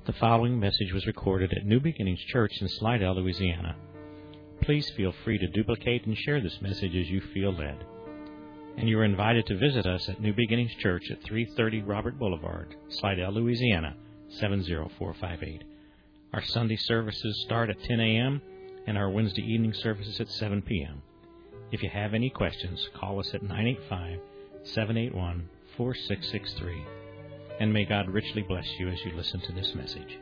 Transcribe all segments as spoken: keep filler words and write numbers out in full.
The following message was recorded at New Beginnings Church in Slidell, Louisiana. Please feel free to duplicate and share this message as you feel led. And you are invited to visit us at New Beginnings Church at three thirty Robert Boulevard, Slidell, Louisiana, seven zero four five eight. Our Sunday services start at ten a.m. and our Wednesday evening services at seven p.m. If you have any questions, call us at nine eight five, seven eight one, four six six three. And may God richly bless you as you listen to this message.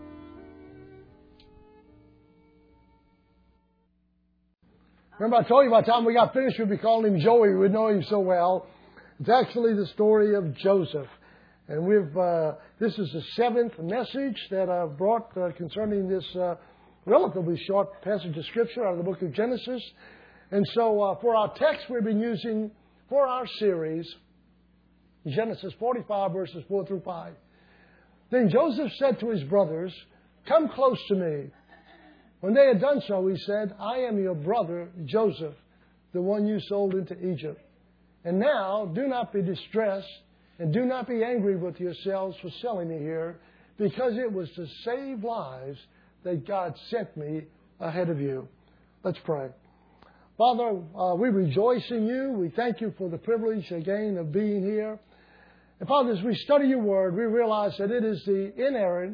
Remember I told you by the time we got finished we'd be calling him Joey. We would know him so well. It's actually the story of Joseph. And we've uh, this is the seventh message that I've brought uh, concerning this uh, relatively short passage of Scripture out of the book of Genesis. And so uh, for our text we've been using for our series, Genesis forty-five, verses four through five. Then Joseph said to his brothers, "Come close to me." When they had done so, he said, "I am your brother Joseph, the one you sold into Egypt. And now do not be distressed, and do not be angry with yourselves for selling me here, because it was to save lives that God sent me ahead of you." Let's pray. Father, uh, we rejoice in you. We thank you for the privilege again of being here. And Father, as we study your word, we realize that it is the inerrant,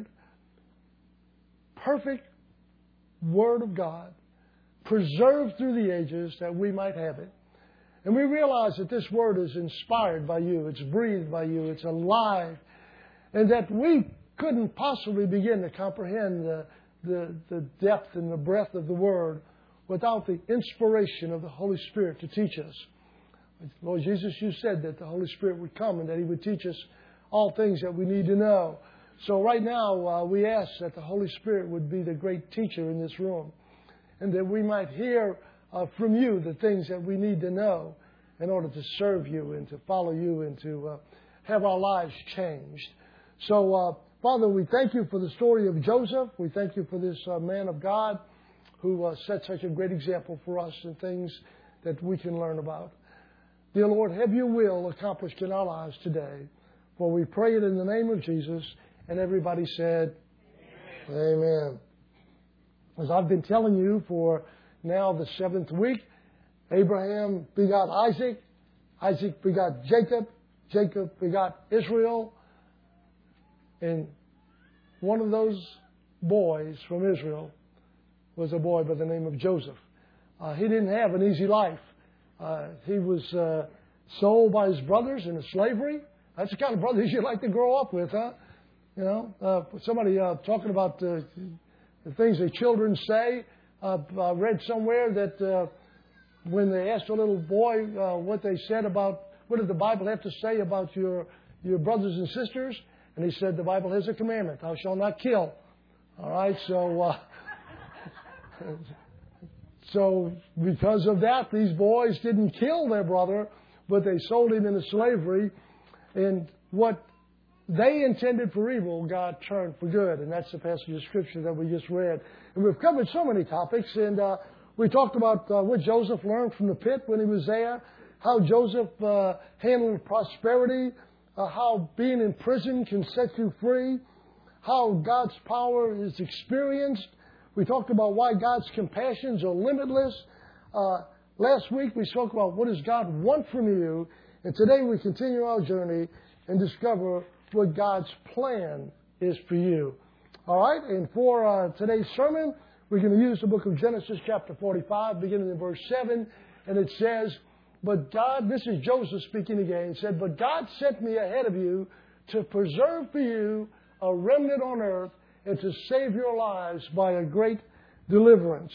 perfect Word of God, preserved through the ages that we might have it. And we realize that this Word is inspired by you, it's breathed by you, it's alive, and that we couldn't possibly begin to comprehend the, the, the depth and the breadth of the Word without the inspiration of the Holy Spirit to teach us. Lord Jesus, you said that the Holy Spirit would come and that He would teach us all things that we need to know. So right now, uh, we ask that the Holy Spirit would be the great teacher in this room, and that we might hear uh, from you the things that we need to know in order to serve you and to follow you and to uh, have our lives changed. So, uh, Father, we thank you for the story of Joseph. We thank you for this uh, man of God who uh, set such a great example for us and things that we can learn about. Dear Lord, have your will accomplished in our lives today. For we pray it in the name of Jesus. And everybody said, Amen. Amen. As I've been telling you for now the seventh week, Abraham begot Isaac. Isaac begot Jacob. Jacob begot Israel. And one of those boys from Israel was a boy by the name of Joseph. Uh, he didn't have an easy life. Uh, he was uh, sold by his brothers into slavery. That's the kind of brothers you'd like to grow up with, huh? You know, uh, somebody uh, talking about uh, the things that children say. Uh, I read somewhere that uh, when they asked a little boy uh, what they said about, what did the Bible have to say about your your brothers and sisters? And he said, the Bible has a commandment, thou shalt not kill. All right, so... Uh, So because of that, these boys didn't kill their brother, but they sold him into slavery. And what they intended for evil, God turned for good. And that's the passage of Scripture that we just read. And we've covered so many topics. And uh, we talked about uh, what Joseph learned from the pit when he was there, how Joseph uh, handled prosperity, uh, how being in prison can set you free, how God's power is experienced. We talked about why God's compassions are limitless. Uh, last week we spoke about what does God want from you. And today we continue our journey and discover what God's plan is for you. All right? And for uh, today's sermon, we're going to use the book of Genesis chapter forty-five, beginning in verse seven. And it says, but God, this is Joseph speaking again, said, but God sent me ahead of you to preserve for you a remnant on earth, and to save your lives by a great deliverance.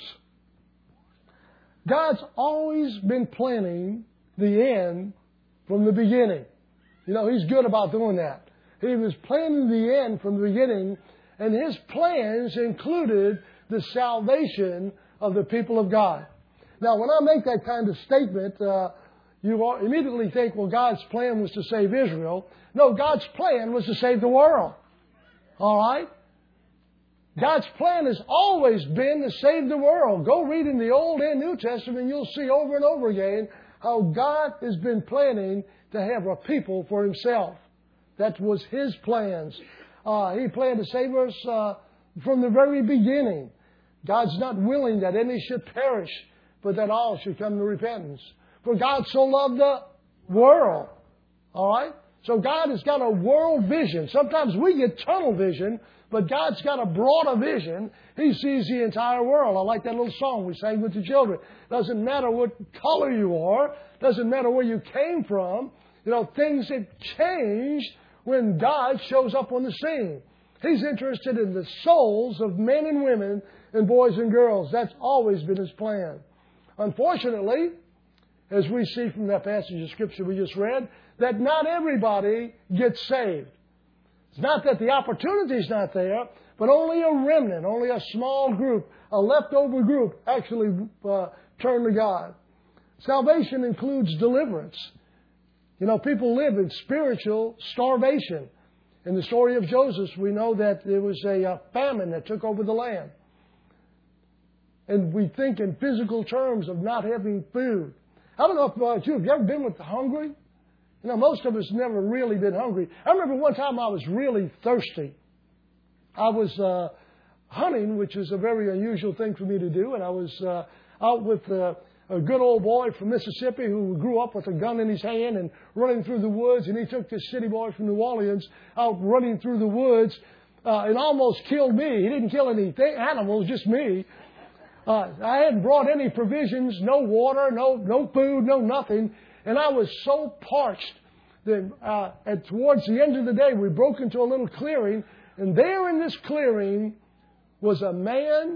God's always been planning the end from the beginning. You know, He's good about doing that. He was planning the end from the beginning, and His plans included the salvation of the people of God. Now, when I make that kind of statement, uh, you immediately think, well, God's plan was to save Israel. No, God's plan was to save the world. All right? God's plan has always been to save the world. Go read in the Old and New Testament, and you'll see over and over again how God has been planning to have a people for Himself. That was His plans. Uh, he planned to save us uh, from the very beginning. God's not willing that any should perish, but that all should come to repentance. For God so loved the world. All right? So God has got a world vision. Sometimes we get tunnel vision, but God's got a broader vision. He sees the entire world. I like that little song we sang with the children. Doesn't matter what color you are. Doesn't matter where you came from. You know, things that change when God shows up on the scene. He's interested in the souls of men and women and boys and girls. That's always been His plan. Unfortunately, as we see from that passage of Scripture we just read, that not everybody gets saved. It's not that the opportunity is not there, but only a remnant, only a small group, a leftover group actually uh, turn to God. Salvation includes deliverance. You know, people live in spiritual starvation. In the story of Joseph, we know that there was a uh, famine that took over the land. And we think in physical terms of not having food. I don't know about you. Have you ever been with the hungry? You know, most of us never really been hungry. I remember one time I was really thirsty. I was uh, hunting, which is a very unusual thing for me to do, and I was uh, out with uh, a good old boy from Mississippi who grew up with a gun in his hand and running through the woods, and he took this city boy from New Orleans out running through the woods uh, and almost killed me. He didn't kill any th- animals, just me. Uh, I hadn't brought any provisions, no water, no no food, no nothing. And I was so parched that uh, at, towards the end of the day, we broke into a little clearing. And there in this clearing was a man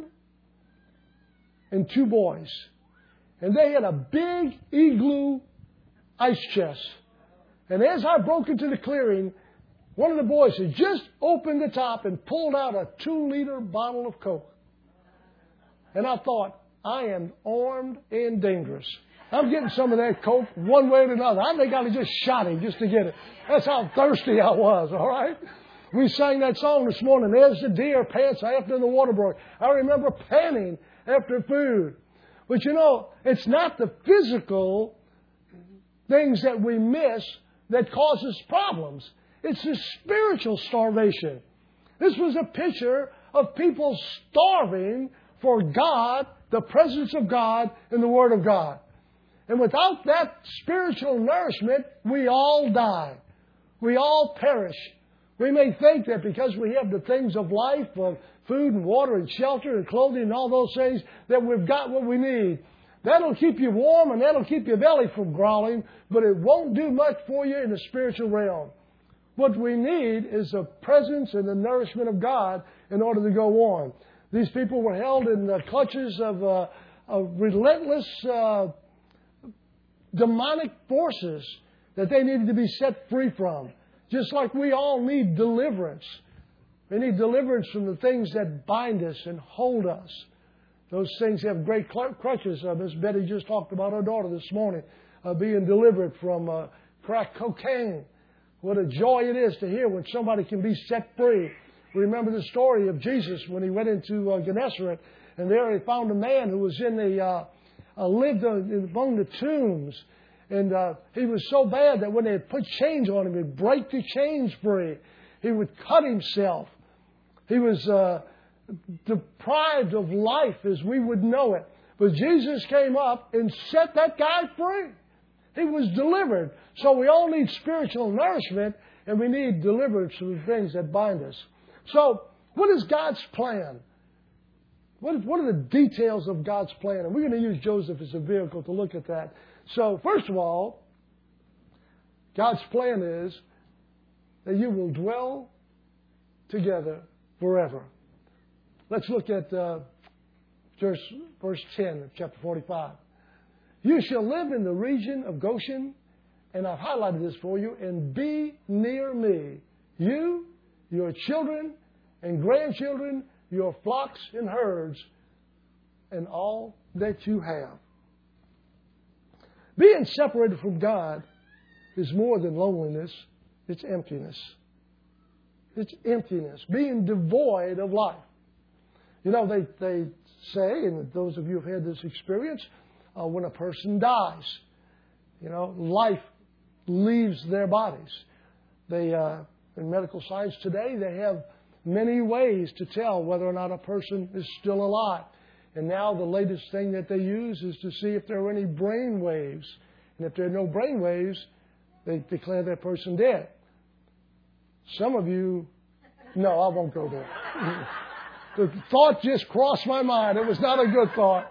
and two boys. And they had a big igloo ice chest. And as I broke into the clearing, one of the boys had just opened the top and pulled out a two-liter bottle of Coke. And I thought, I am armed and dangerous. I'm getting some of that Coke one way or another. I think I'd have just shot him just to get it. That's how thirsty I was, all right? We sang that song this morning, As the Deer Pants After the Water Brook. I remember panting after food. But you know, it's not the physical things that we miss that causes problems. It's the spiritual starvation. This was a picture of people starving for God, the presence of God, and the Word of God. And without that spiritual nourishment, we all die. We all perish. We may think that because we have the things of life, of food and water and shelter and clothing and all those things, that we've got what we need. That'll keep you warm and that'll keep your belly from growling, but it won't do much for you in the spiritual realm. What we need is the presence and the nourishment of God in order to go on. These people were held in the clutches of, uh, of relentless uh, demonic forces that they needed to be set free from. Just like we all need deliverance. We need deliverance from the things that bind us and hold us. Those things have great crutches. Uh, Miss Betty just talked about her daughter this morning uh, being delivered from uh, crack cocaine. What a joy it is to hear when somebody can be set free. Remember the story of Jesus when He went into uh, Gennesaret, and there He found a man who was in the uh, uh, lived uh, among the tombs, and uh, he was so bad that when they put chains on him, he'd break the chains free. He would cut himself. He was uh, deprived of life as we would know it. But Jesus came up and set that guy free. He was delivered. So we all need spiritual nourishment, and we need deliverance from the things that bind us. So what is God's plan? What, what are the details of God's plan? And we're going to use Joseph as a vehicle to look at that. So first of all, God's plan is that you will dwell together forever. Let's look at uh, verse, verse ten of chapter forty-five. You shall live in the region of Goshen, and I've highlighted this for you, and be near me, you, your children and grandchildren, your flocks and herds, and all that you have. Being separated from God is more than loneliness. It's emptiness. It's emptiness. Being devoid of life. You know, they, they say, and those of you who have had this experience, uh, when a person dies, you know, life leaves their bodies. They, uh, in medical science today, they have many ways to tell whether or not a person is still alive. And now the latest thing that they use is to see if there are any brain waves. And if there are no brain waves, they declare that person dead. Some of you, no, I won't go there. The thought just crossed my mind. It was not a good thought.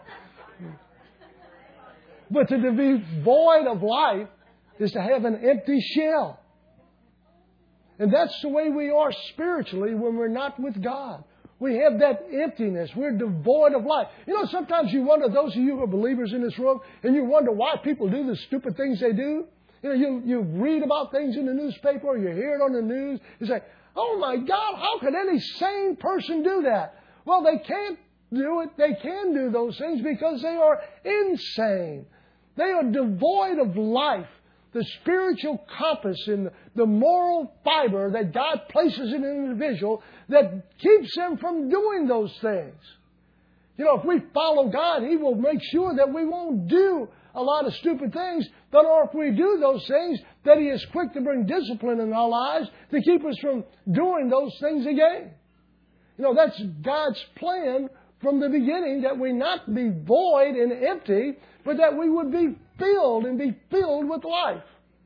But to be void of life is to have an empty shell. And that's the way we are spiritually when we're not with God. We have that emptiness. We're devoid of life. You know, sometimes you wonder, those of you who are believers in this room, and you wonder why people do the stupid things they do. You know, you, you read about things in the newspaper or you hear it on the news. You say, oh my God, how could any sane person do that? Well, they can't do it. They can do those things because they are insane. They are devoid of life. The spiritual compass and the moral fiber that God places in an individual that keeps them from doing those things. You know, if we follow God, He will make sure that we won't do a lot of stupid things, but or if we do those things, that He is quick to bring discipline in our lives to keep us from doing those things again. You know, that's God's plan from the beginning, that we not be void and empty, but that we would be filled and be filled with life.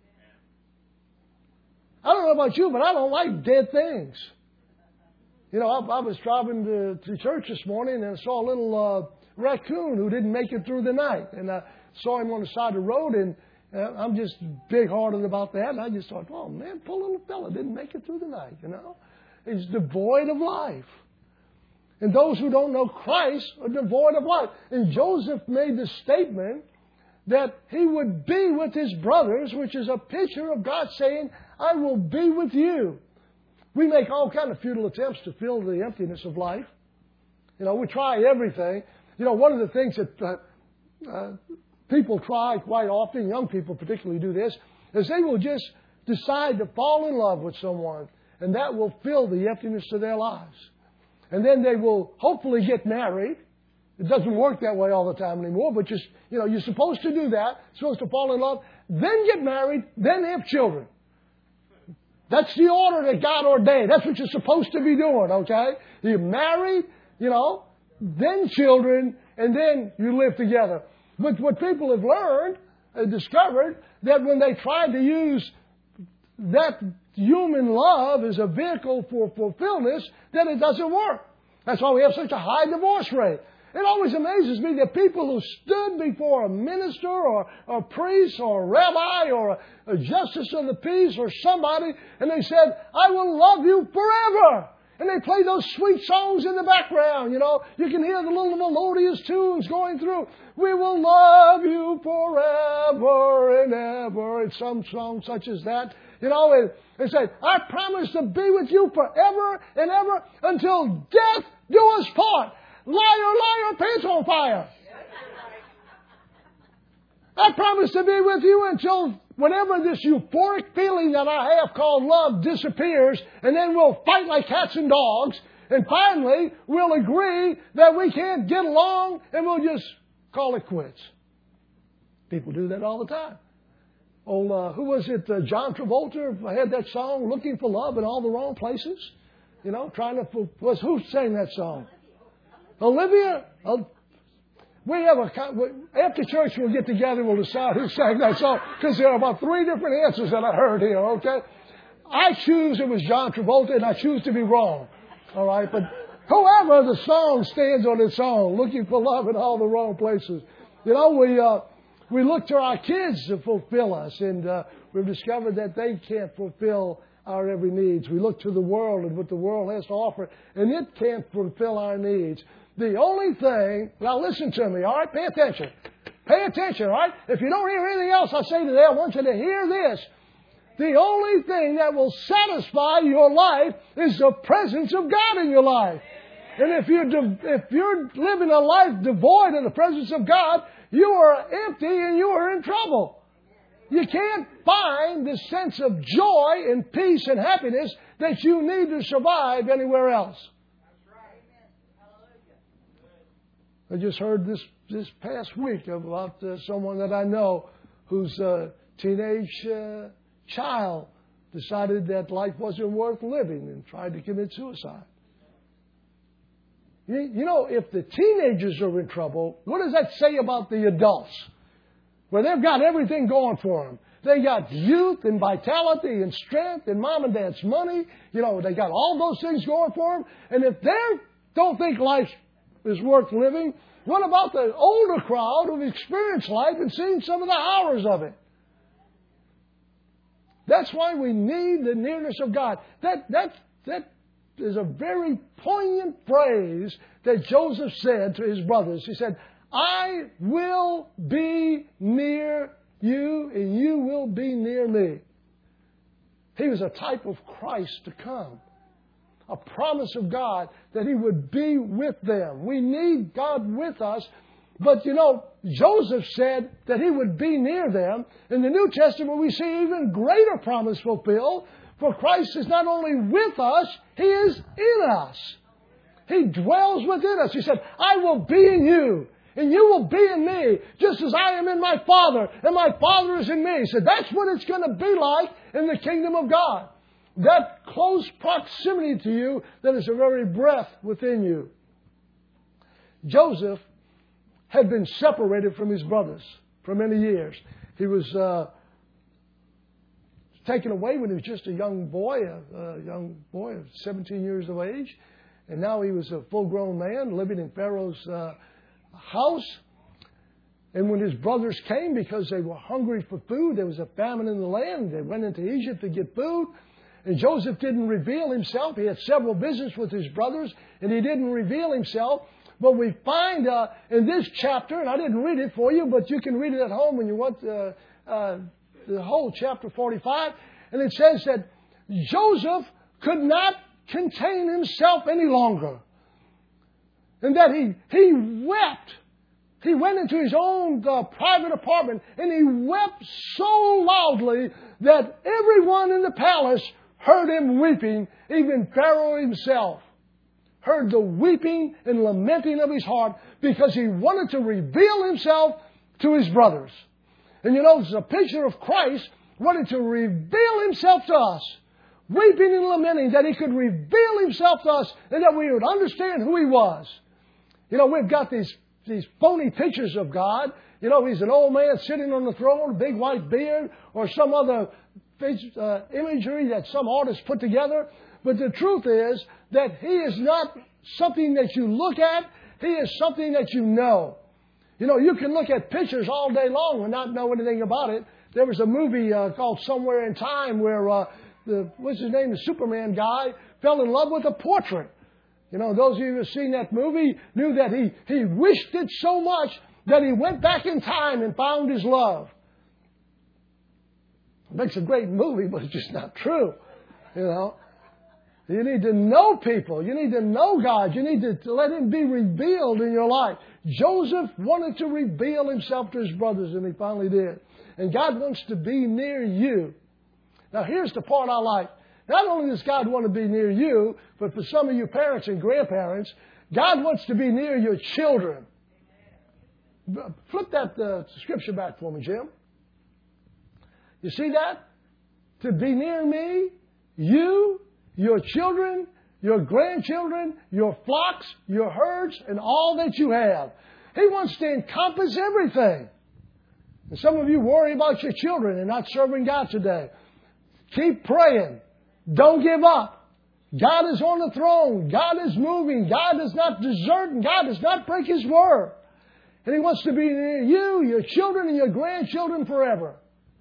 I don't know about you, but I don't like dead things. You know, I, I was driving to, to church this morning and I saw a little uh, raccoon who didn't make it through the night. And I saw him on the side of the road, and uh, I'm just big-hearted about that. And I just thought, oh, man, poor little fella didn't make it through the night, you know. He's devoid of life. And those who don't know Christ are devoid of life. And Joseph made the statement that he would be with his brothers, which is a picture of God saying, I will be with you. We make all kind of futile attempts to fill the emptiness of life. You know, we try everything. You know, one of the things that uh, uh, people try quite often, young people particularly do this, is they will just decide to fall in love with someone, and that will fill the emptiness of their lives. And then they will hopefully get married. It doesn't work that way all the time anymore, but just, you know, you're supposed to do that, supposed to fall in love, then get married, then have children. That's the order that God ordained. That's what you're supposed to be doing, okay? You're married, you know, then children, and then you live together. But what people have learned and discovered, that when they tried to use that human love as a vehicle for fulfillment, that it doesn't work. That's why we have such a high divorce rate. It always amazes me that people who stood before a minister or a priest or a rabbi or a, a justice of the peace or somebody, and they said, I will love you forever. And they play those sweet songs in the background, you know. You can hear the little melodious tunes going through. We will love you forever and ever. It's some song such as that. You know, and they say, I promise to be with you forever and ever until death do us part. Liar, liar, pants on fire. I promise to be with you until whenever this euphoric feeling that I have called love disappears, and then we'll fight like cats and dogs, and finally we'll agree that we can't get along, and we'll just call it quits. People do that all the time. Oh, uh, who was it? Uh, John Travolta had that song, Looking for Love in All the Wrong Places. You know, trying to, was who sang that song? Olivia? Uh, we have a, after church we'll get together and we'll decide who sang that song, because there are about three different answers that I heard here, okay? I choose it was John Travolta, and I choose to be wrong. All right, but whoever, the song stands on its own, looking for love in all the wrong places. You know, we uh, we look to our kids to fulfill us, and uh, we've discovered that they can't fulfill our every needs. We look to the world and what the world has to offer, and it can't fulfill our needs. The only thing, now listen to me, all right? Pay attention. Pay attention, all right? If you don't hear anything else I say today, I want you to hear this. The only thing that will satisfy your life is the presence of God in your life. And if you're, de- if you're living a life devoid of the presence of God, you are empty and you are in trouble. You can't find the sense of joy and peace and happiness that you need to survive anywhere else. I just heard this this past week about uh, someone that I know whose uh, teenage uh, child decided that life wasn't worth living and tried to commit suicide. You, you know, if the teenagers are in trouble, what does that say about the adults? Well, they've got everything going for them. They got youth and vitality and strength and mom and dad's money. You know, they got all those things going for them. And if they don't think life is worth living, what about the older crowd who've experienced life and seen some of the horrors of it? That's why we need the nearness of God. That, that, that is a very poignant phrase that Joseph said to his brothers. He said, I will be near you and you will be near me. He was a type of Christ to come. A promise of God that He would be with them. We need God with us. But, you know, Joseph said that He would be near them. In the New Testament, we see even greater promise fulfilled. For Christ is not only with us, He is in us. He dwells within us. He said, I will be in you, and you will be in me, just as I am in my Father, and my Father is in me. He said, that's what it's going to be like in the kingdom of God. That close proximity to you that is the very breath within you. Joseph had been separated from his brothers for many years. He was uh, taken away when he was just a young boy, a, a young boy of seventeen years of age. And now he was a full-grown man living in Pharaoh's uh, house. And when his brothers came because they were hungry for food, there was a famine in the land. They went into Egypt to get food. And Joseph didn't reveal himself. He had several visits with his brothers, and he didn't reveal himself. But we find uh, in this chapter, and I didn't read it for you, but you can read it at home when you want uh, uh, the whole chapter forty-five. And it says that Joseph could not contain himself any longer. And that he, he wept. He went into his own uh, private apartment, and he wept so loudly that everyone in the palace heard him weeping, even Pharaoh himself heard the weeping and lamenting of his heart because he wanted to reveal himself to his brothers. And you know, it's a picture of Christ wanting to reveal Himself to us, weeping and lamenting that He could reveal Himself to us and that we would understand who He was. You know, we've got these, these phony pictures of God. You know, He's an old man sitting on the throne, a big white beard, or some other uh, imagery that some artist put together. But the truth is that He is not something that you look at. He is something that you know. You know, you can look at pictures all day long and not know anything about it. There was a movie uh, called Somewhere in Time where, uh, the what's his name, the Superman guy, fell in love with a portrait. You know, those of you who have seen that movie knew that he, he wished it so much that he went back in time and found his love. It makes a great movie, but it's just not true. You know, you need to know people. You need to know God. You need to, to let Him be revealed in your life. Joseph wanted to reveal himself to his brothers, and he finally did. And God wants to be near you. Now, here's the part I like. Not only does God want to be near you, but for some of you parents and grandparents, God wants to be near your children. Flip that uh, scripture back for me, Jim. You see that? To be near me, you, your children, your grandchildren, your flocks, your herds, and all that you have. He wants to encompass everything. And some of you worry about your children and not serving God today. Keep praying. Don't give up. God is on the throne. God is moving. God does not desert, and God does not break His word. And He wants to be near you, your children, and your grandchildren forever.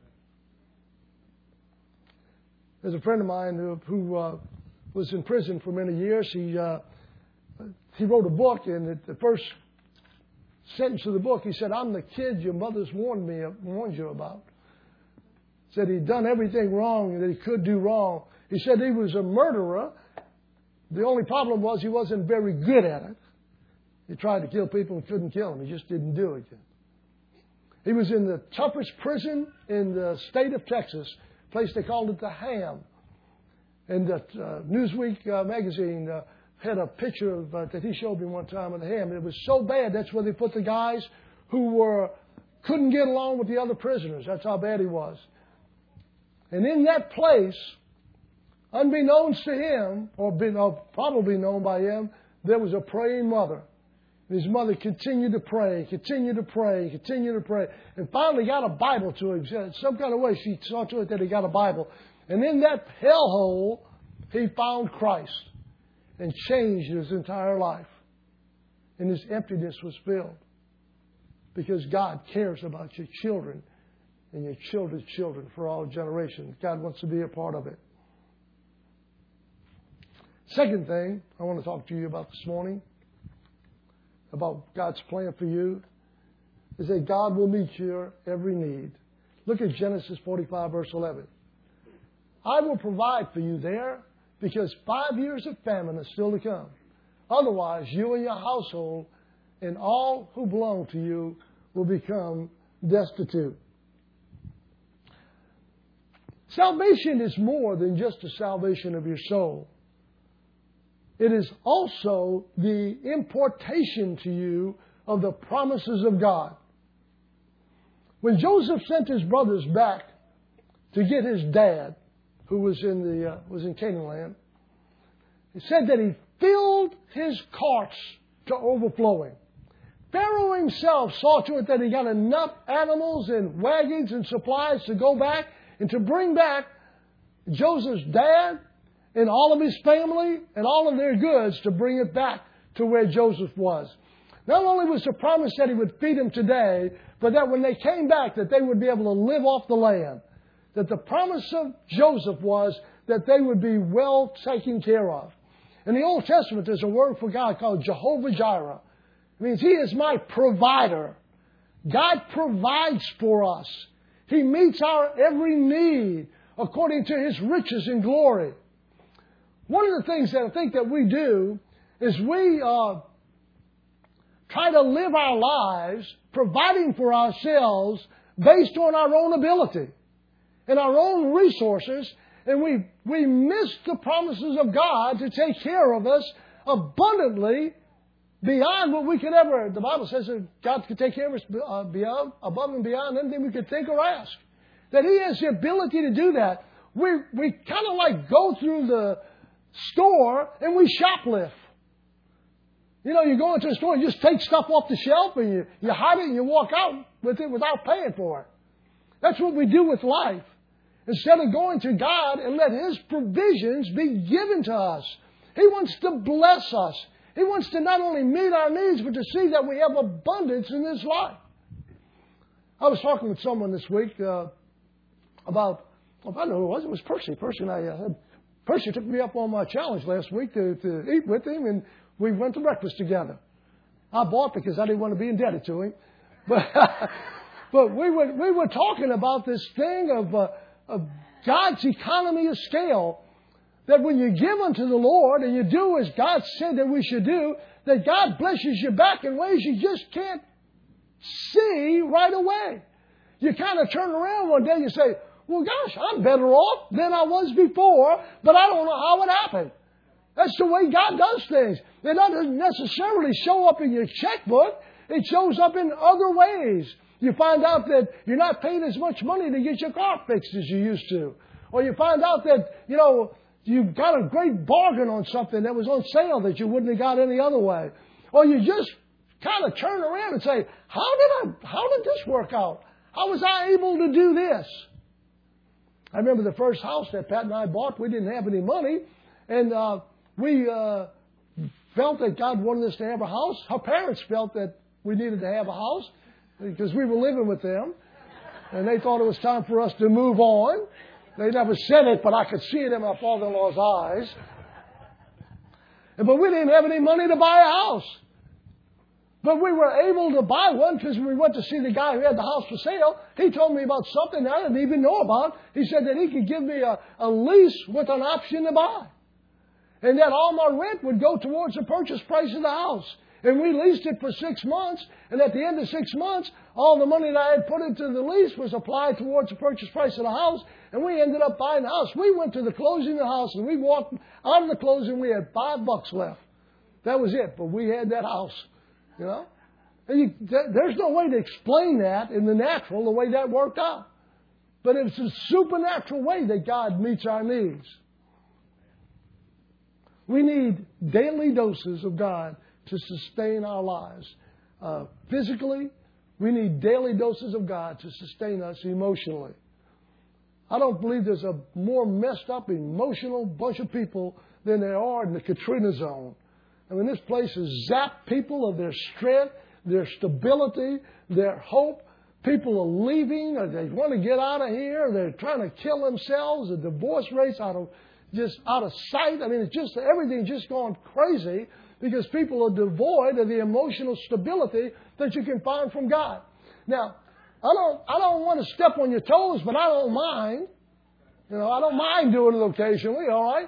There's a friend of mine who, who uh, was in prison for many years. He uh, he wrote a book, and at the first sentence of the book, he said, "I'm the kid your mother's warned me, warned you about." Said he'd done everything wrong that he could do wrong. He said he was a murderer. The only problem was he wasn't very good at it. He tried to kill people and couldn't kill them. He just didn't do it. He was in the toughest prison in the state of Texas, a place they called it the Ham. And the uh, Newsweek uh, magazine uh, had a picture of, uh, that he showed me one time of the Ham. It was so bad, that's where they put the guys who were couldn't get along with the other prisoners. That's how bad he was. And in that place, unbeknownst to him, or, been, or probably known by him, there was a praying mother. His mother continued to pray, continued to pray, continued to pray, and finally got a Bible to him. Some kind of way she saw to it that he got a Bible. And in that hellhole, he found Christ and changed his entire life. And his emptiness was filled. Because God cares about your children and your children's children for all generations. God wants to be a part of it. Second thing I want to talk to you about this morning, about God's plan for you, is that God will meet your every need. Look at Genesis forty-five, verse eleven. I will provide for you there because five years of famine is still to come. Otherwise, you and your household and all who belong to you will become destitute. Salvation is more than just the salvation of your soul. It is also the importation to you of the promises of God. When Joseph sent his brothers back to get his dad, who was in the uh, was in Canaan land, it said that he filled his carts to overflowing. Pharaoh himself saw to it that he got enough animals and wagons and supplies to go back and to bring back Joseph's dad and all of his family and all of their goods to bring it back to where Joseph was. Not only was the promise that he would feed them today, but that when they came back that they would be able to live off the land. That the promise of Joseph was that they would be well taken care of. In the Old Testament, there's a word for God called Jehovah Jireh. It means He is my provider. God provides for us. He meets our every need according to His riches and glory. One of the things that I think that we do is we uh, try to live our lives providing for ourselves based on our own ability and our own resources, and we we miss the promises of God to take care of us abundantly beyond what we could ever. The Bible says that God can take care of us uh, beyond, above and beyond anything we could think or ask. That He has the ability to do that. We we kind of like go through the store and we shoplift. You know, you go into a store and just take stuff off the shelf and you, you hide it and you walk out with it without paying for it. That's what we do with life. Instead of going to God and let His provisions be given to us. He wants to bless us. He wants to not only meet our needs, but to see that we have abundance in this life. I was talking with someone this week uh, about, well, I don't know who it was. It was Percy. Percy and I uh, had, Percy took me up on my challenge last week to, to eat with him, and we went to breakfast together. I bought because I didn't want to be indebted to him. But but we were we were talking about this thing of uh, of God's economy of scale. That when you give unto the Lord and you do as God said that we should do, that God blesses you back in ways you just can't see right away. You kind of turn around one day and you say, well, gosh, I'm better off than I was before, but I don't know how it happened. That's the way God does things. It doesn't necessarily show up in your checkbook. It shows up in other ways. You find out that you're not paying as much money to get your car fixed as you used to. Or you find out that, you know, you got a great bargain on something that was on sale that you wouldn't have got any other way. Or you just kind of turn around and say, how did I, how did this work out? How was I able to do this? I remember the first house that Pat and I bought, we didn't have any money. And uh, we uh, felt that God wanted us to have a house. Her parents felt that we needed to have a house because we were living with them. And they thought it was time for us to move on. They never said it, but I could see it in my father-in-law's eyes. But we didn't have any money to buy a house. But we were able to buy one because when we went to see the guy who had the house for sale, he told me about something I didn't even know about. He said that he could give me a, a lease with an option to buy. And that all my rent would go towards the purchase price of the house. And we leased it for six months. And at the end of six months, all the money that I had put into the lease was applied towards the purchase price of the house. And we ended up buying the house. We went to the closing of the house and we walked out of the closing. We had five bucks left. That was it. But we had that house. You know? And you, there's no way to explain that in the natural, the way that worked out. But it's a supernatural way that God meets our needs. We need daily doses of God to sustain our lives. Uh, physically, we need daily doses of God to sustain us emotionally. I don't believe there's a more messed up, emotional bunch of people than there are in the Katrina zone. I mean, this place has zapped people of their strength, their stability, their hope. People are leaving, or they want to get out of here, or they're trying to kill themselves. The divorce rate's out of just out of sight. I mean, it's just everything's just gone crazy because people are devoid of the emotional stability that you can find from God. Now, I don't I don't want to step on your toes, but I don't mind. You know, I don't mind doing it occasionally, all right?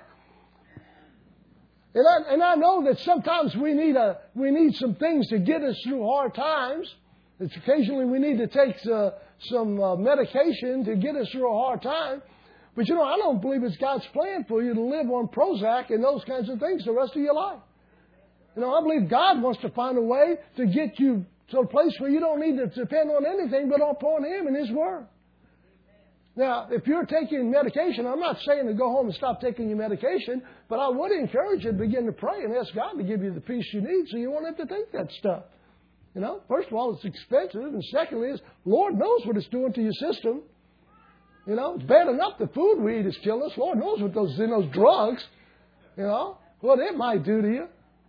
And I, and I know that sometimes we need a we need some things to get us through hard times. It's occasionally we need to take uh, some uh, medication to get us through a hard time. But, you know, I don't believe it's God's plan for you to live on Prozac and those kinds of things the rest of your life. You know, I believe God wants to find a way to get you to a place where you don't need to depend on anything but upon Him and His Word. Now, if you're taking medication, I'm not saying to go home and stop taking your medication, but I would encourage you to begin to pray and ask God to give you the peace you need so you won't have to take that stuff. You know, first of all, it's expensive, and secondly is, Lord knows what it's doing to your system. You know, it's bad enough the food we eat is killing us. Lord knows what those in those drugs, you know, what it might do to you.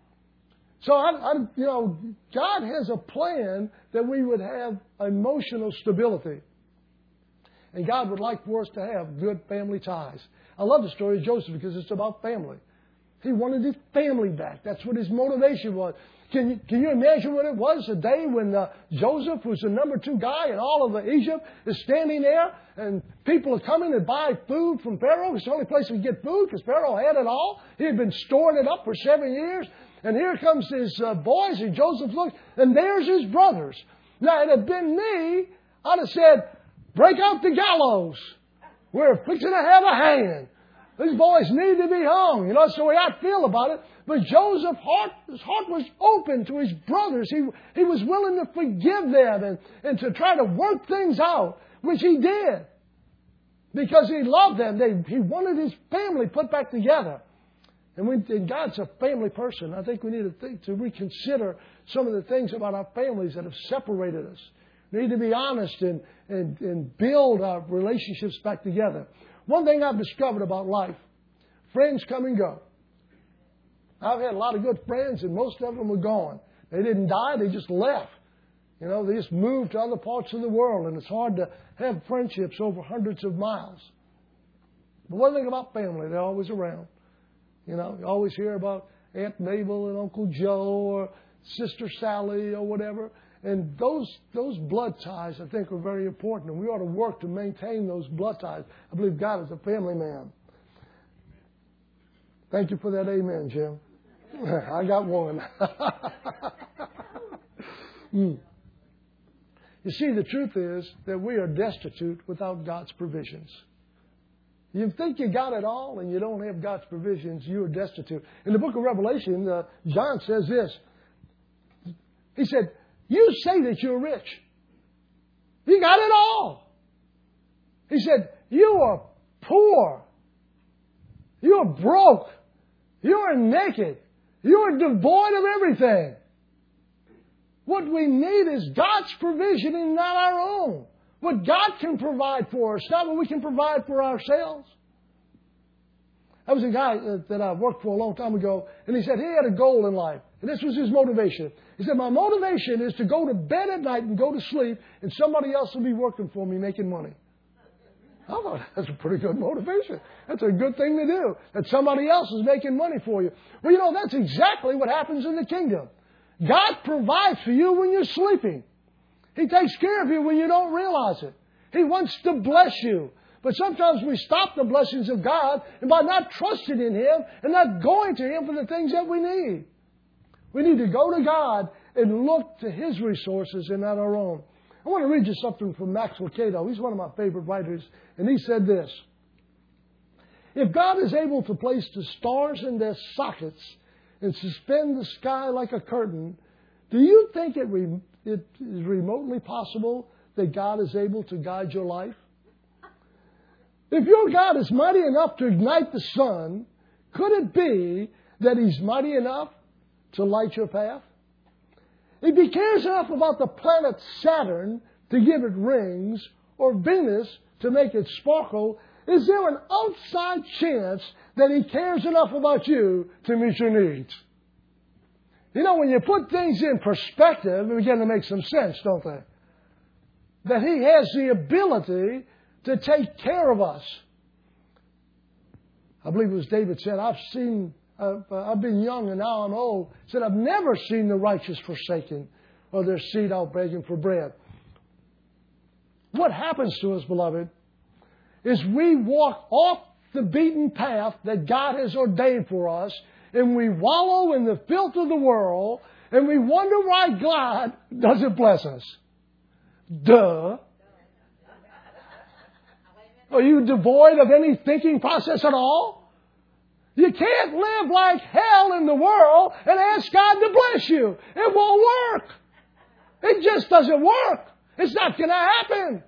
So, I, I, you know, God has a plan that we would have emotional stability. And God would like for us to have good family ties. I love the story of Joseph because it's about family. He wanted his family back. That's what his motivation was. Can you, can you imagine what it was the day when uh, Joseph was the number two guy in all of Egypt is standing there and people are coming to buy food from Pharaoh. It's the only place he could get food because Pharaoh had it all. He had been storing it up for seven years. And here comes his uh, boys and Joseph looks and there's his brothers. Now, it had been me, I'd have said, break out the gallows. We're fixing to have a hanging. These boys need to be hung. You know, that's the way I feel about it. But Joseph's heart, his heart was open to his brothers. He, he was willing to forgive them and, and to try to work things out, which he did. Because he loved them. They, he wanted his family put back together. And, we, and God's a family person. I think we need to think, to reconsider some of the things about our families that have separated us. We need to be honest and, and, and build our relationships back together. One thing I've discovered about life, friends come and go. I've had a lot of good friends, and most of them are gone. They didn't die, they just left. You know, they just moved to other parts of the world, and it's hard to have friendships over hundreds of miles. But one thing about family, they're always around. You know, you always hear about Aunt Mabel and Uncle Joe or Sister Sally or whatever. And those those blood ties, I think, are very important. And we ought to work to maintain those blood ties. I believe God is a family man. Thank you for that amen, Jim. I got one. mm. You see, the truth is that we are destitute without God's provisions. You think you got it all and you don't have God's provisions, you are destitute. In the book of Revelation, uh, John says this. He said, you say that you're rich. You got it all. He said, you are poor. You are broke. You are naked. You are devoid of everything. What we need is God's provision and not our own. What God can provide for us, not what we can provide for ourselves. There was a guy that I worked for a long time ago, and he said he had a goal in life. And this was his motivation. He said, my motivation is to go to bed at night and go to sleep, and somebody else will be working for me making money. I thought, that's a pretty good motivation. That's a good thing to do, that somebody else is making money for you. Well, you know, that's exactly what happens in the kingdom. God provides for you when you're sleeping. He takes care of you when you don't realize it. He wants to bless you. But sometimes we stop the blessings of God and by not trusting in Him and not going to Him for the things that we need. We need to go to God and look to His resources and not our own. I want to read you something from Max Lucado. He's one of my favorite writers. And he said this. If God is able to place the stars in their sockets and suspend the sky like a curtain, do you think it, re- it is remotely possible that God is able to guide your life? If your God is mighty enough to ignite the sun, could it be that He's mighty enough to light your path? If He cares enough about the planet Saturn to give it rings, or Venus to make it sparkle, is there an outside chance that He cares enough about you to meet your needs? You know, when you put things in perspective, they begin to make some sense, don't they? That He has the ability to take care of us. I believe it was David said, I've seen, uh, I've been young and now I'm old. He said, I've never seen the righteous forsaken or their seed out begging for bread. What happens to us, beloved, is we walk off the beaten path that God has ordained for us, and we wallow in the filth of the world, and we wonder why God doesn't bless us. Duh. Are you devoid of any thinking process at all? You can't live like hell in the world and ask God to bless you. It won't work. It just doesn't work. It's not going to happen.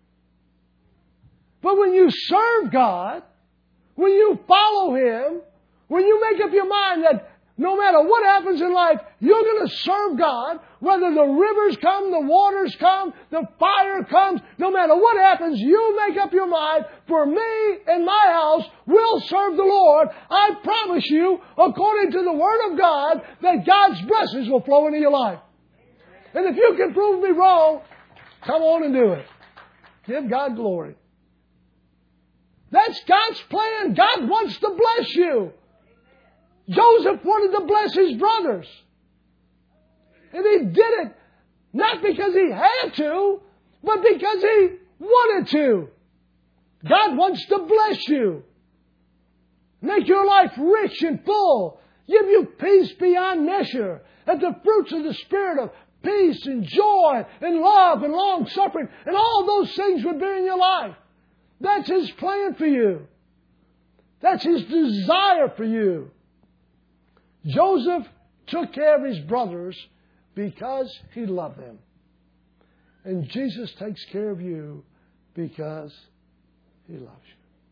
But when you serve God, when you follow Him, when you make up your mind that no matter what happens in life, you're going to serve God, whether the rivers come, the waters come, the fire comes, no matter what happens, you make up your mind, for me and my house will serve the Lord. I promise you, according to the Word of God, that God's blessings will flow into your life. And if you can prove me wrong, come on and do it. Give God glory. That's God's plan. God wants to bless you. Joseph wanted to bless his brothers. And he did it not because he had to, but because he wanted to. God wants to bless you. Make your life rich and full. Give you peace beyond measure. And the fruits of the Spirit of peace and joy and love and long suffering and all those things would be in your life. That's His plan for you. That's His desire for you. Joseph took care of his brothers because he loved them. And Jesus takes care of you because He loves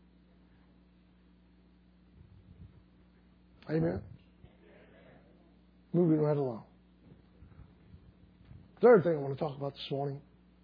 you. Amen? Moving right along. Third thing I want to talk about this morning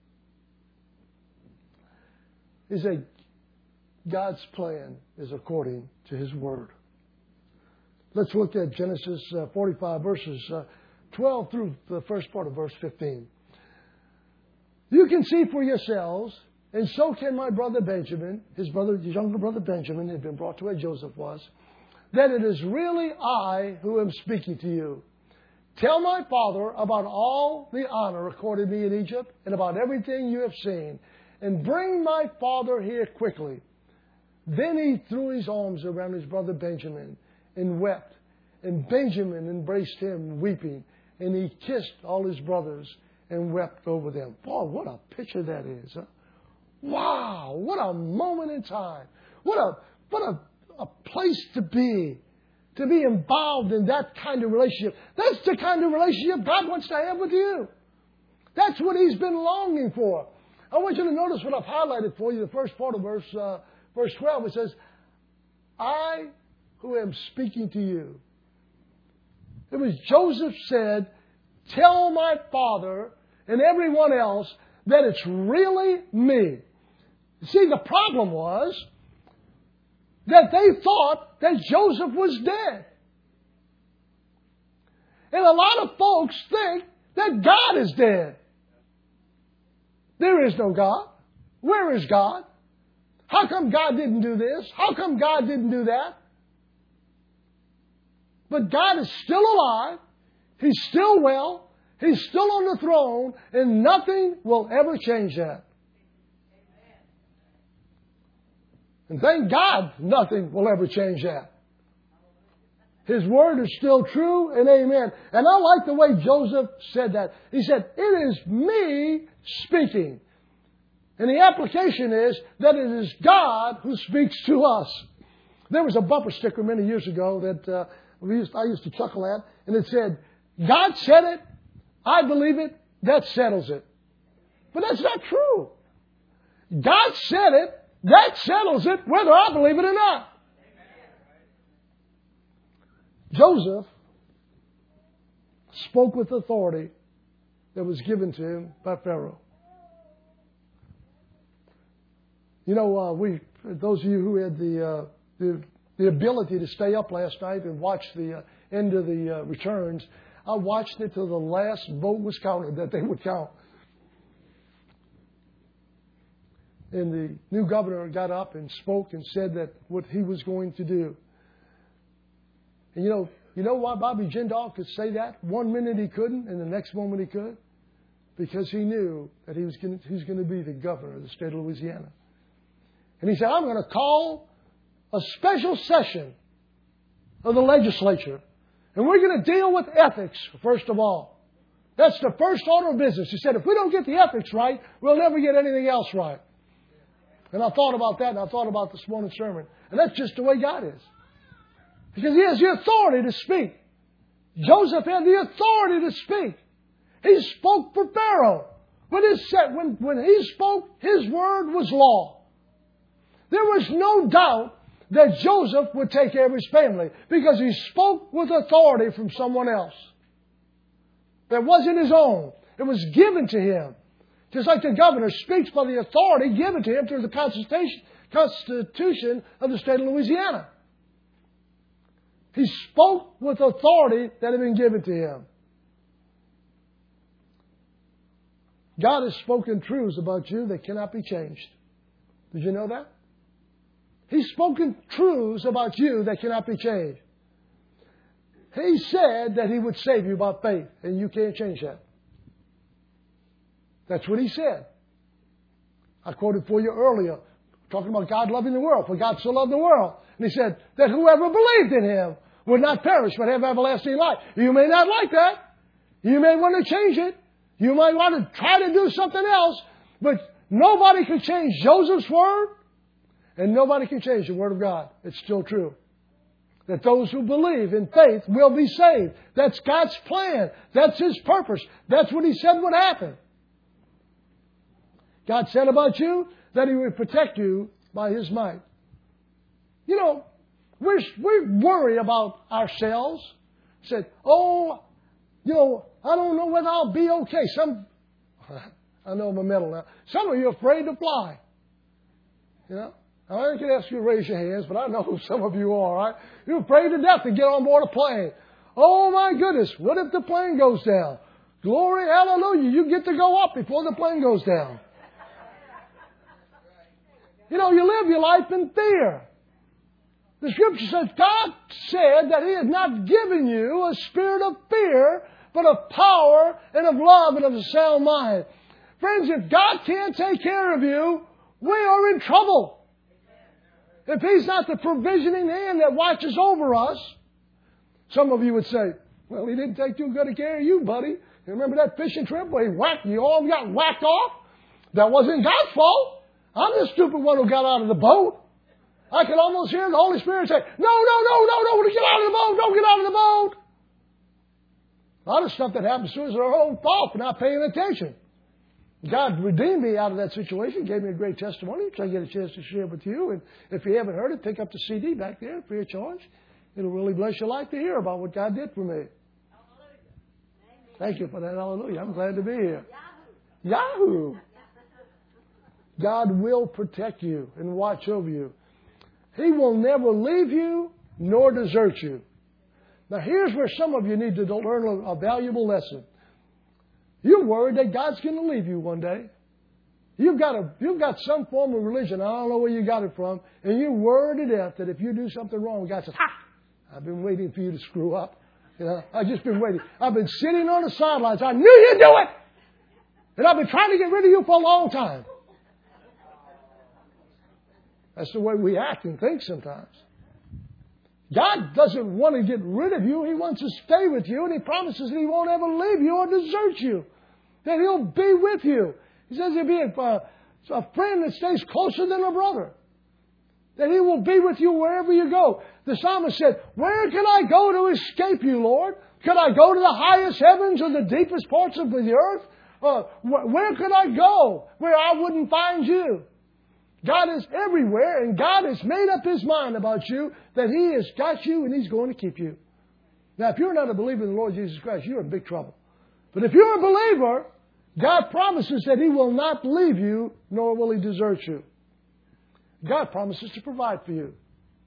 is that God's plan is according to His Word. Let's look at Genesis uh, forty-five, verses uh, twelve through the first part of verse fifteen. You can see for yourselves, and so can my brother Benjamin, his brother, his younger brother Benjamin had been brought to where Joseph was, that it is really I who am speaking to you. Tell my father about all the honor accorded me in Egypt and about everything you have seen, and bring my father here quickly. Then he threw his arms around his brother Benjamin and wept. And Benjamin embraced him, weeping. And he kissed all his brothers and wept over them. Boy, what a picture that is. Huh? Wow, what a moment in time. What a what a, a place to be. To be involved in that kind of relationship. That's the kind of relationship God wants to have with you. That's what He's been longing for. I want you to notice what I've highlighted for you, the first part of verse, uh, verse twelve. It says, I who am speaking to you. It was Joseph said, tell my father and everyone else that it's really me. See, the problem was that they thought that Joseph was dead. And a lot of folks think that God is dead. There is no God. Where is God? How come God didn't do this? How come God didn't do that? But God is still alive. He's still well. He's still on the throne. And nothing will ever change that. And thank God nothing will ever change that. His word is still true and amen. And I like the way Joseph said that. He said, it is me speaking. And the application is that it is God who speaks to us. There was a bumper sticker many years ago that uh, we used, I used to chuckle at. And it said, God said it, I believe it, that settles it. But that's not true. God said it, that settles it, whether I believe it or not. Joseph spoke with authority that was given to him by Pharaoh. You know, uh, we those of you who had the, uh, the the ability to stay up last night and watch the uh, end of the uh, returns, I watched it till the last vote was counted that they would count. And the new governor got up and spoke and said that what he was going to do. And you know, you know why Bobby Jindal could say that? One minute he couldn't, and the next moment he could, because he knew that he was going to, he was going to be the governor of the state of Louisiana. And he said, "I'm going to call a special session of the legislature, and we're going to deal with ethics first of all. That's the first order of business." He said, "If we don't get the ethics right, we'll never get anything else right." And I thought about that, and I thought about this morning's sermon. And that's just the way God is. Because He has the authority to speak. Joseph had the authority to speak. He spoke for Pharaoh. When, his, when, when he spoke, his word was law. There was no doubt that Joseph would take care of his family because he spoke with authority from someone else. That wasn't his own. It was given to him. Just like the governor speaks by the authority given to him through the Constitution, Constitution of the state of Louisiana. He spoke with authority that had been given to him. God has spoken truths about you that cannot be changed. Did you know that? He's spoken truths about you that cannot be changed. He said that He would save you by faith, and you can't change that. That's what He said. I quoted for you earlier, talking about God loving the world, for God so loved the world. And He said that whoever believed in Him would not perish but have everlasting life. You may not like that. You may want to change it. You might want to try to do something else. But nobody can change Joseph's word, and nobody can change the Word of God. It's still true. That those who believe in faith will be saved. That's God's plan. That's His purpose. That's what He said would happen. God said about you that He would protect you by His might. You know, we're, we worry about ourselves. Said, oh, you know, I don't know whether I'll be okay. Some, I know I'm a mental now. Some of you are afraid to fly. You know, I can ask you to raise your hands, but I know who some of you are, right? You're afraid to death to get on board a plane. Oh my goodness, what if the plane goes down? Glory, hallelujah, you get to go up before the plane goes down. You know, you live your life in fear. The Scripture says God said that He has not given you a spirit of fear, but of power and of love and of a sound mind. Friends, if God can't take care of you, we are in trouble. If He's not the provisioning hand that watches over us, some of you would say, well, He didn't take too good a care of you, buddy. You remember that fishing trip where He whacked you all got whacked off? That wasn't God's fault. I'm the stupid one who got out of the boat. I could almost hear the Holy Spirit say, no, no, no, no, no, get out of the boat, don't get out of the boat. A lot of stuff that happens to us is our own fault for not paying attention. God redeemed me out of that situation, gave me a great testimony, which I get a chance to share with you. And if you haven't heard it, pick up the C D back there, free of charge. It'll really bless your life to hear about what God did for me. Thank you for that, hallelujah. I'm glad to be here. Yahoo! God will protect you and watch over you. He will never leave you nor desert you. Now here's where some of you need to learn a valuable lesson. You're worried that God's going to leave you one day. You've got a, you've got some form of religion. I don't know where you got it from. And you're worried to death that if you do something wrong, God says, ha! I've been waiting for you to screw up. You know, I've just been waiting. I've been sitting on the sidelines. I knew you'd do it. And I've been trying to get rid of you for a long time. That's the way we act and think sometimes. God doesn't want to get rid of you. He wants to stay with you. And He promises that He won't ever leave you or desert you. That He'll be with you. He says He'll be a, a friend that stays closer than a brother. That He will be with you wherever you go. The psalmist said, where can I go to escape you, Lord? Could I go to the highest heavens or the deepest parts of the earth? Uh, where could I go where I wouldn't find you? God is everywhere, and God has made up His mind about you that He has got you and He's going to keep you. Now, if you're not a believer in the Lord Jesus Christ, you're in big trouble. But if you're a believer, God promises that He will not leave you, nor will He desert you. God promises to provide for you.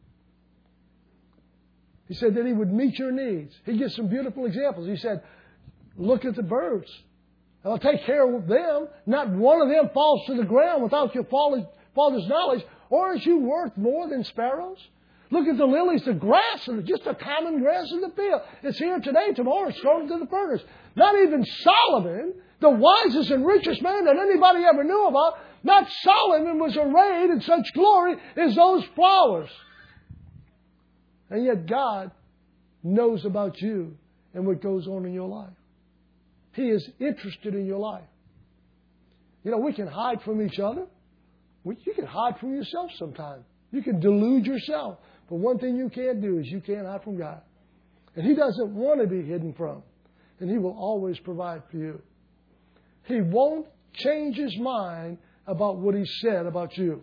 He said that He would meet your needs. He gives some beautiful examples. He said, look at the birds. I'll take care of them. Not one of them falls to the ground without your Father's knowledge. Or is you worth more than sparrows? Look at the lilies, the grass, and just the common grass in the field. It's here today, tomorrow it's thrown into the furnace. Not even Solomon, the wisest and richest man that anybody ever knew about, not Solomon was arrayed in such glory as those flowers. And yet God knows about you and what goes on in your life. He is interested in your life. You know, we can hide from each other. You can hide from yourself sometimes. You can delude yourself. But one thing you can't do is you can't hide from God. And He doesn't want to be hidden from. And He will always provide for you. He won't change His mind about what He said about you.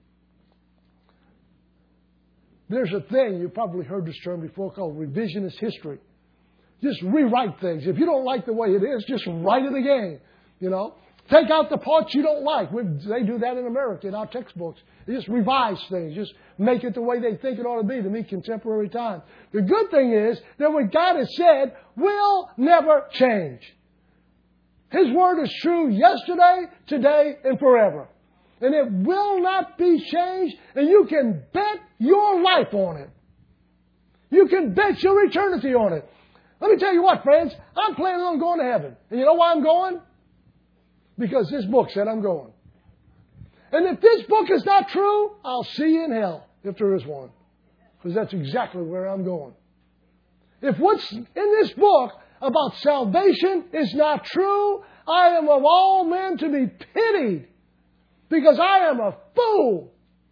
There's a thing, you've probably heard this term before, called revisionist history. Just rewrite things. If you don't like the way it is, just write it again. You know, take out the parts you don't like. We, they do that in America in our textbooks. They just revise things. Just make it the way they think it ought to be to meet contemporary times. The good thing is that what God has said will never change. His word is true yesterday, today, and forever. And it will not be changed, and you can bet your life on it. You can bet your eternity on it. Let me tell you what, friends, I'm planning on going to heaven. And you know why I'm going? Because this book said I'm going. And if this book is not true, I'll see you in hell, if there is one. Because that's exactly where I'm going. If what's in this book about salvation is not true, I am of all men to be pitied. Because I am a fool.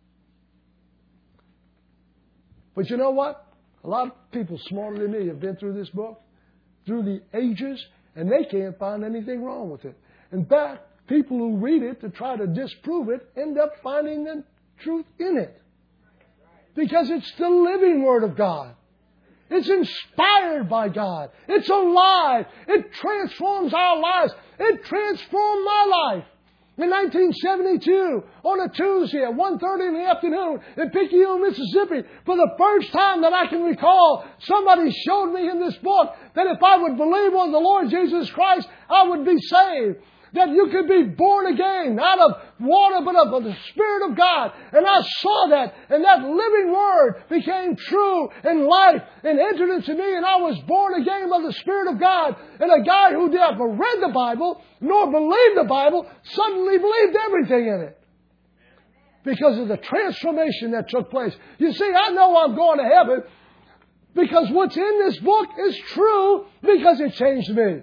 But you know what? A lot of people smarter than me have been through this book, through the ages, and they can't find anything wrong with it. In fact, people who read it to try to disprove it end up finding the truth in it. Because it's the living Word of God. It's inspired by God. It's alive. It transforms our lives. It transformed my life. In nineteen seventy-two, on a Tuesday at one thirty in the afternoon in Picayune, Mississippi, for the first time that I can recall, somebody showed me in this book that if I would believe on the Lord Jesus Christ, I would be saved. That you could be born again, not of water, but of the Spirit of God. And I saw that, and that living Word became true in life and entered into me, and I was born again by the Spirit of God. And a guy who never read the Bible, nor believed the Bible, suddenly believed everything in it. Because of the transformation that took place. You see, I know I'm going to heaven because what's in this book is true because it changed me.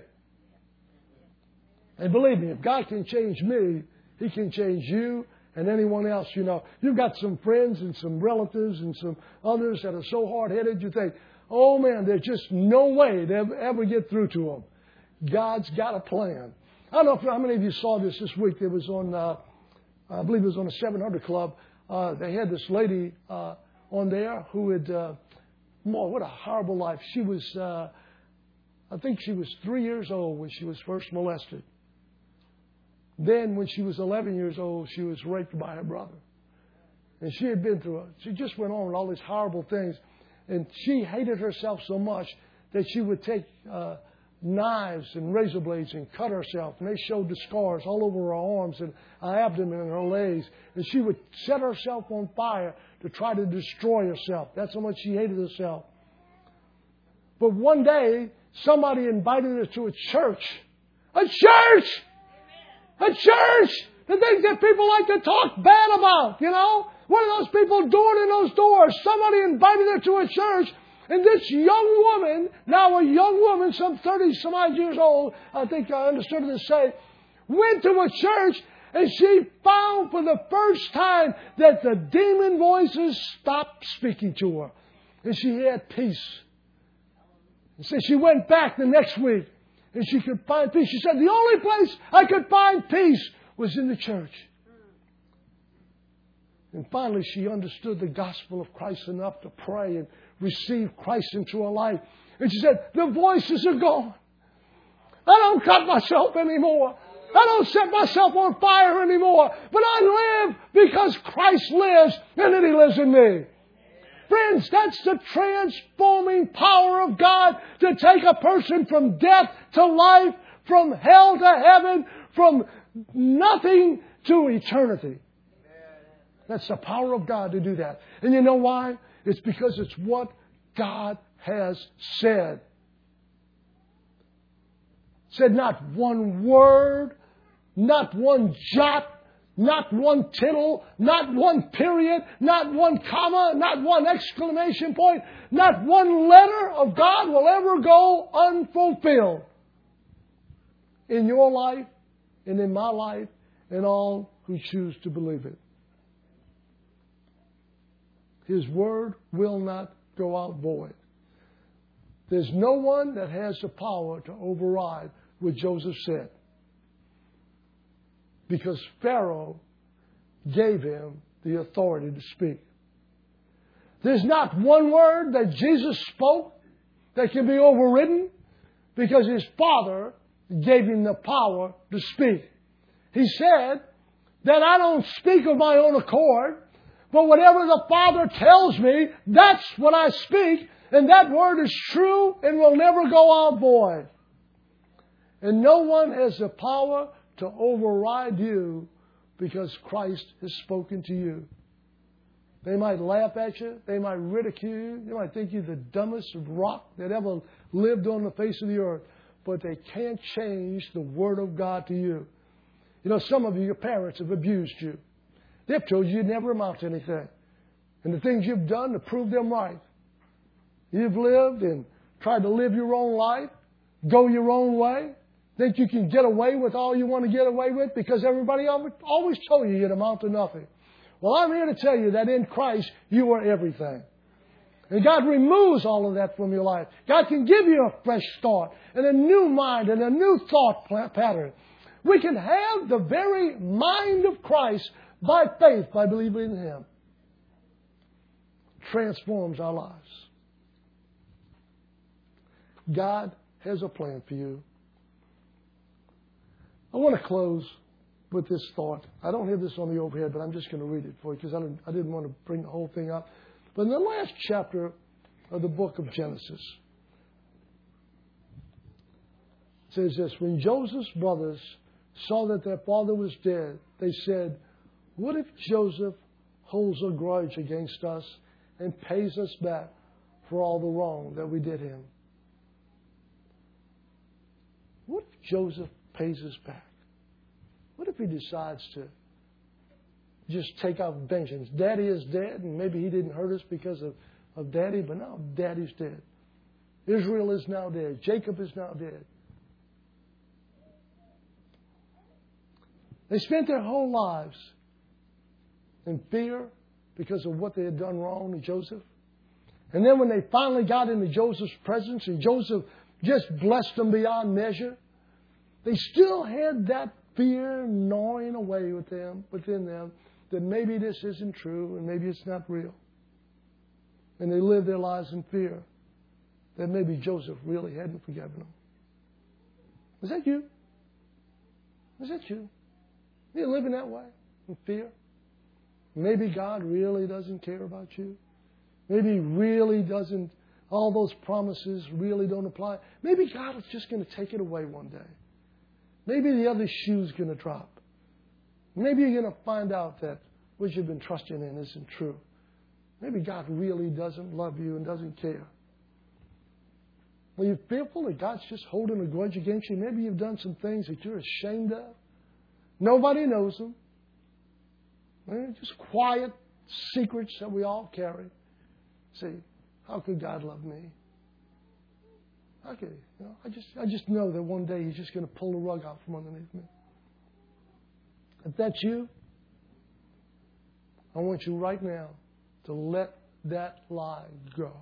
And believe me, if God can change me, He can change you and anyone else you know. You've got some friends and some relatives and some others that are so hard-headed, you think, oh man, there's just no way to ever, ever get through to them. God's got a plan. I don't know if, how many of you saw this this week. It was on, uh, I believe it was on the seven hundred Club. Uh, they had this lady uh, on there who had, uh, boy, what a horrible life. She was, uh, I think she was three years old when she was first molested. Then, when she was eleven years old, she was raped by her brother. And she had been through it. She just went on with all these horrible things. And she hated herself so much that she would take uh, knives and razor blades and cut herself. And they showed the scars all over her arms and her abdomen and her legs. And she would set herself on fire to try to destroy herself. That's how much she hated herself. But one day, somebody invited her to a church. A church! A church! The things that people like to talk bad about, you know? What are those people doing in those doors? Somebody invited her to a church, and this young woman, now a young woman, some thirty-some odd years old, I think I understood her to say, went to a church, and she found for the first time that the demon voices stopped speaking to her. And she had peace. And so she went back the next week. And she could find peace. She said, the only place I could find peace was in the church. And finally, she understood the gospel of Christ enough to pray and receive Christ into her life. And she said, the voices are gone. I don't cut myself anymore. I don't set myself on fire anymore. But I live because Christ lives and that He lives in me. Friends, that's the transforming power of God to take a person from death to life, from hell to heaven, from nothing to eternity. That's the power of God to do that. And you know why? It's because it's what God has said. Said not one word, not one jot, not one tittle, not one period, not one comma, not one exclamation point, not one letter of God will ever go unfulfilled in your life and in my life and all who choose to believe it. His word will not go out void. There's no one that has the power to override what Joseph said, because Pharaoh gave him the authority to speak. There's not one word that Jesus spoke that can be overridden, because His Father gave Him the power to speak. He said that I don't speak of my own accord, but whatever the Father tells me, that's what I speak, and that word is true and will never go out void. And no one has the power to override you because Christ has spoken to you. They might laugh at you. They might ridicule you. They might think you're the dumbest rock that ever lived on the face of the earth. But they can't change the Word of God to you. You know, some of you, your parents have abused you. They've told you you'd never amount to anything. And the things you've done to prove them right. You've lived and tried to live your own life, go your own way, think you can get away with all you want to get away with because everybody always told you you'd amount to nothing. Well, I'm here to tell you that in Christ you are everything. And God removes all of that from your life. God can give you a fresh start and a new mind and a new thought pattern. We can have the very mind of Christ by faith, by believing in Him. Transforms our lives. God has a plan for you. I want to close with this thought. I don't have this on the overhead, but I'm just going to read it for you because I didn't, I didn't want to bring the whole thing up. But in the last chapter of the book of Genesis, it says this: when Joseph's brothers saw that their father was dead, they said, what if Joseph holds a grudge against us and pays us back for all the wrong that we did him? What if Joseph pays us back? What if he decides to just take out vengeance? Daddy is dead, and maybe he didn't hurt us because of, of Daddy, but now Daddy's dead. Israel is now dead. Jacob is now dead. They spent their whole lives in fear because of what they had done wrong to Joseph. And then when they finally got into Joseph's presence and Joseph just blessed them beyond measure, they still had that fear gnawing away with them, within them, that maybe this isn't true and maybe it's not real. And they lived their lives in fear that maybe Joseph really hadn't forgiven them. Was that you? Was that you? You're living that way, in fear? Maybe God really doesn't care about you. Maybe He really doesn't, all those promises really don't apply. Maybe God is just going to take it away one day. Maybe the other shoe's going to drop. Maybe you're going to find out that what you've been trusting in isn't true. Maybe God really doesn't love you and doesn't care. Are you fearful that God's just holding a grudge against you? Maybe you've done some things that you're ashamed of. Nobody knows them. They're just quiet secrets that we all carry. See, how could God love me? How could He? You know, I just, I just know that one day He's just going to pull the rug out from underneath me. If that's you, I want you right now to let that lie go.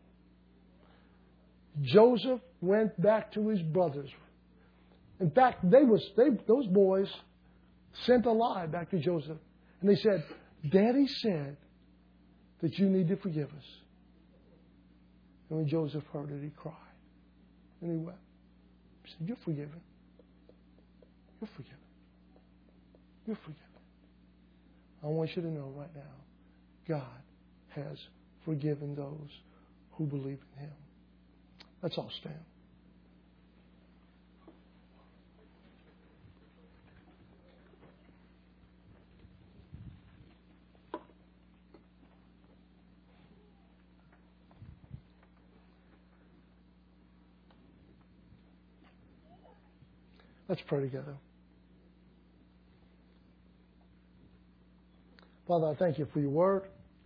Joseph went back to his brothers. In fact, they was they, those boys sent a lie back to Joseph. And they said, Daddy said that you need to forgive us. And when Joseph heard it, he cried. And he wept. He said, you're forgiven. You're forgiven. You're forgiven. I want you to know right now, God has forgiven those who believe in Him. Let's all stand. Let's pray together. Father, I thank you for your word.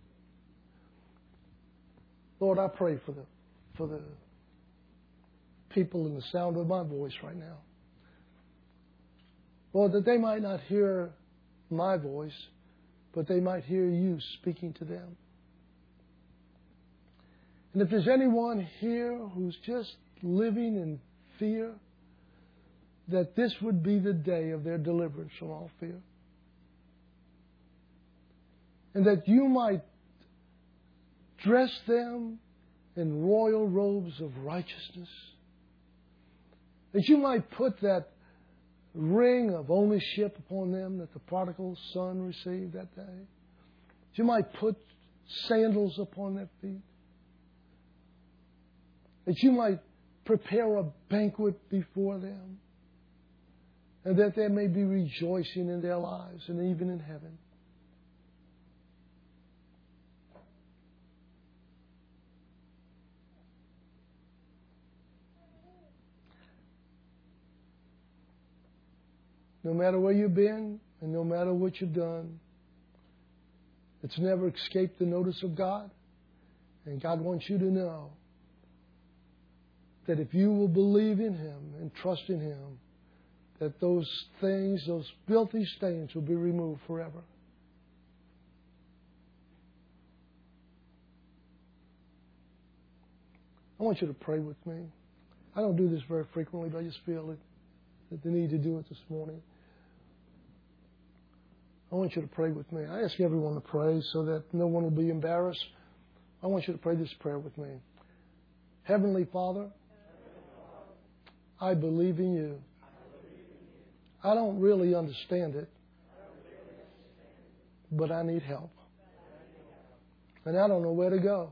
Lord, I pray for the for the people in the sound of my voice right now. Lord, that they might not hear my voice, but they might hear you speaking to them. And if there's anyone here who's just living in fear, that this would be the day of their deliverance from all fear. And that you might dress them in royal robes of righteousness. That you might put that ring of ownership upon them that the prodigal son received that day. That you might put sandals upon their feet. That you might prepare a banquet before them. And that there may be rejoicing in their lives and even in heaven. No matter where you've been and no matter what you've done, it's never escaped the notice of God. And God wants you to know that if you will believe in Him and trust in Him, that those things, those filthy stains will be removed forever. I want you to pray with me. I don't do this very frequently, but I just feel it, that the need to do it this morning. I want you to pray with me. I ask everyone to pray so that no one will be embarrassed. I want you to pray this prayer with me. Heavenly Father, I believe in you. I don't really understand it, but I need help. And I don't know where to go.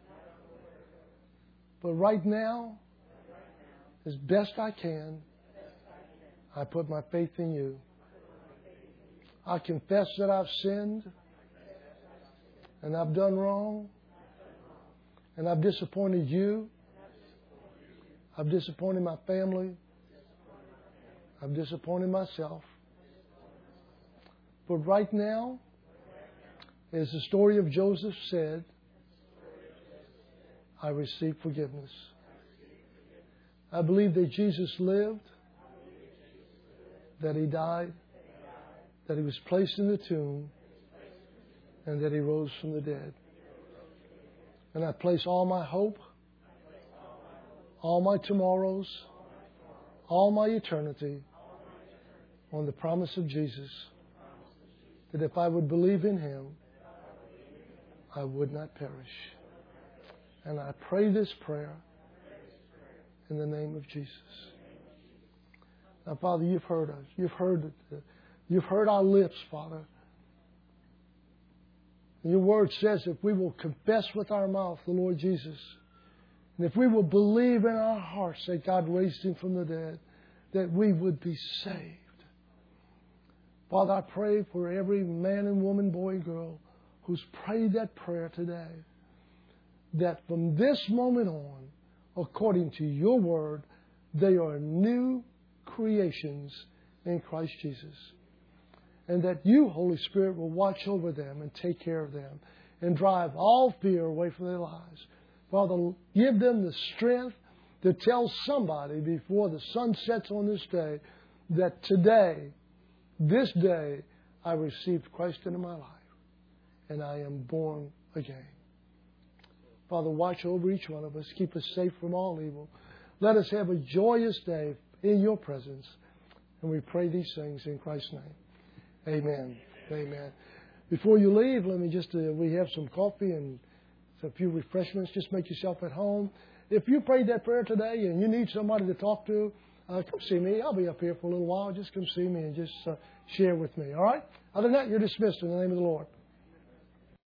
But right now, as best I can, I put my faith in you. I confess that I've sinned and I've done wrong and I've disappointed you. I've disappointed my family. I've disappointed myself. But right now, as the story of Joseph said, I receive forgiveness. I believe that Jesus lived, that He died, that He was placed in the tomb, and that He rose from the dead. And I place all my hope, all my tomorrows, all my eternity on the promise of Jesus, that if I would believe in Him, I would not perish. And I pray this prayer in the name of Jesus. Now, Father, you've heard us. You've heard it. You've heard our lips, Father. Your word says if we will confess with our mouth the Lord Jesus, and if we will believe in our hearts that God raised Him from the dead, that we would be saved. Father, I pray for every man and woman, boy and girl who's prayed that prayer today, that from this moment on, according to your word, they are new creations in Christ Jesus. And that you, Holy Spirit, will watch over them and take care of them and drive all fear away from their lives. Father, give them the strength to tell somebody before the sun sets on this day that today, this day, I received Christ into my life and I am born again. Father, watch over each one of us. Keep us safe from all evil. Let us have a joyous day in your presence. And we pray these things in Christ's name. Amen. Amen. Before you leave, let me just, uh, we have some coffee and a few refreshments. Just make yourself at home. if you prayed that prayer today and you need somebody to talk to, uh, come see me. I'll be up here for a little while. Just come see me and just uh, share with me. All right? Other than that, you're dismissed in the name of the Lord.